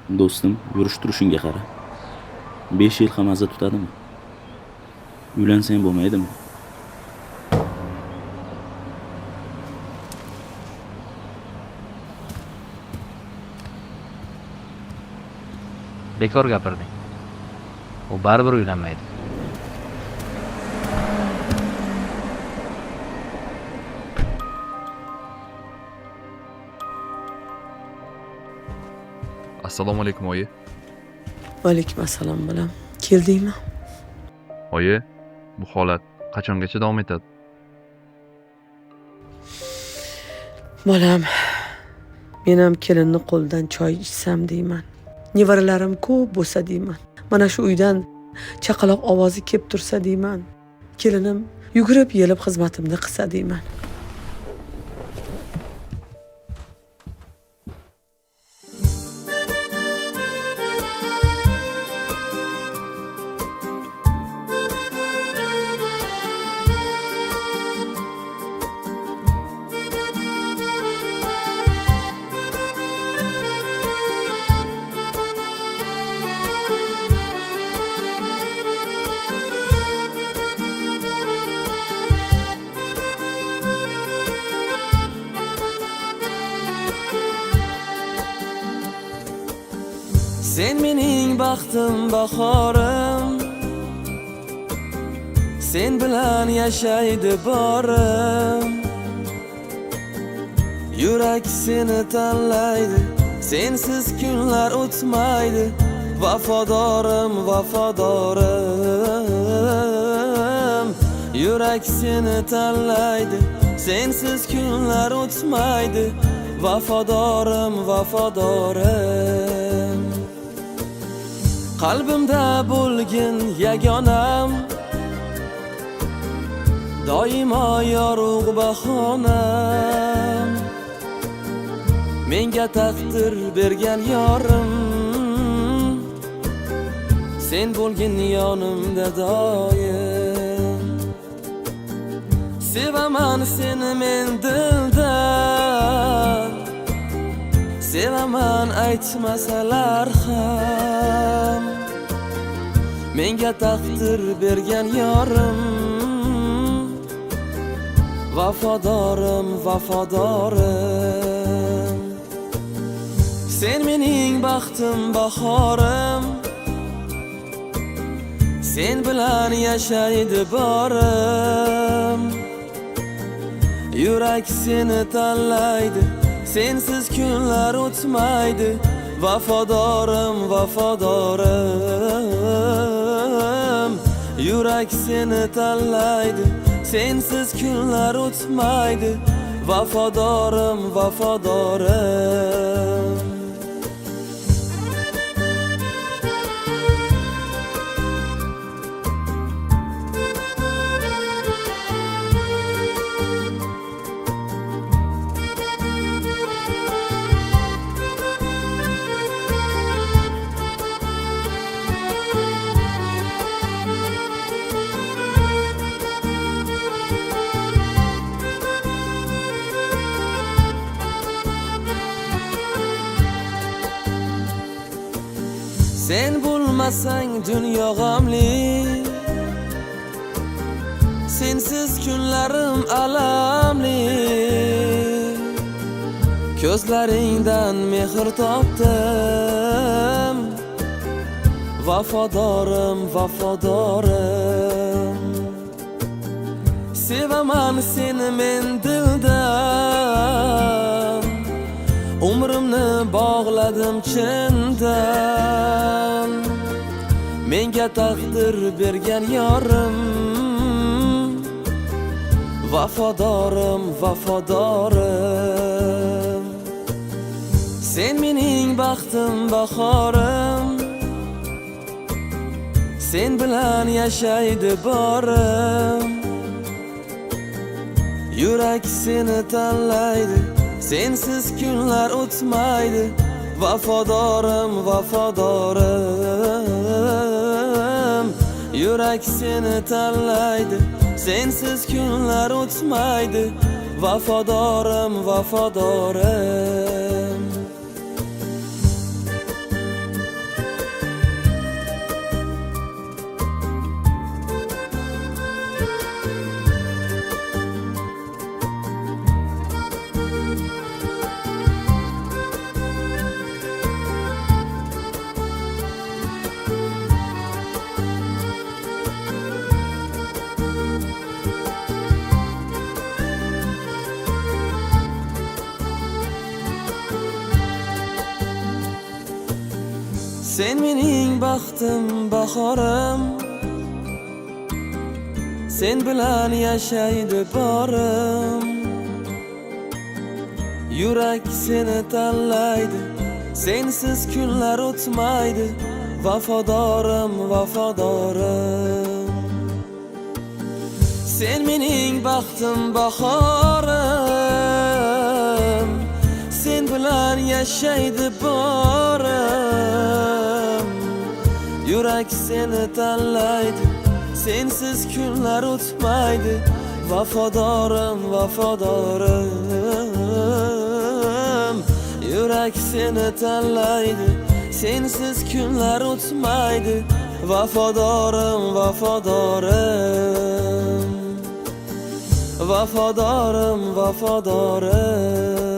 Do'stim, yurish-turishingga qara. 5 yil ham aza tutadimi? Uylansang bo'lmaydimi? Bekor gapirding. U baribir uylanmaydi. Assalomu alaykum oyi. Va alaykum assalom bolam. Keldingmi? Oyi, bu holat qachongacha davom etadi? Bolam, men ham kelinni qo'lidan choy ichsam deyman. Nevaralarim ko'p bo'lsa deyman. Mana shu uydan chaqaloq ovozi kelib tursa deyman. Kelinim yugurib yelib xizmatimni qilsa deyman. Sen mening baxtim bahorim, sen bilan yashaydi borim. Yurak seni tanlaydi, sensiz kunlar o'tmaydi. Vafodorim, vafodorim. Yurak seni tanlaydi, sensiz kunlar o'tmaydi. Vafodorim, vafodorim. Qalbimda bo'lgin yagonam, doimo yorug' bahonam. Menga taqdir bergan yorim, sen bo'lgin yonimda doim. Sevaman seni men dildan, sevaman aytmasalar ham. Menga taqdir bergan yorim, vafodorim, vafodorim. Sen mening baxtim bahorim, sen bilan yashaydi borim. Yurak seni tanlaydi, sensiz kunlar o'tmaydi. Vafodorim, vafodorim. Yurak seni tanlaydi, sensiz kunlar o'tmaydi. Vafodorim, vafodorim. Sen bo'lmasang dunyo g'amli, sensiz kunlarim alamli. Ko'zlaringdan mehr topdim, vafodorim, vafodorim. Sevaman seni men dildan, umrimni bog'ladim chindan. Menga taqdir bergan yorim, vafodorim, vafodorim. Sen mening baxtim bahorim, sen bilan yashaydi borim. Yurak seni tanlaydi, sensiz kunlar o'tmaydi. Vafodorim, vafodorim. Yurak seni tanlaydi, sensiz kunlar o'tmaydi. Vafodorim, vafodorim. Sen mening baxtim, bahorim. Sen bilan yashaydi borim. Yurak seni tanlaydi, sensiz kunlar o'tmaydi. Vafodorim, vafodorim. Sen mening baxtim, bahorim. Sen bilan yashaydi borim. Yurak seni tanlaydi, sensiz kunlar o'tmaydi. Vafodorim, vafodorim. Yurak seni tanlaydi, sensiz kunlar o'tmaydi. Vafodorim, vafodorim. Vafodorim, vafodorim.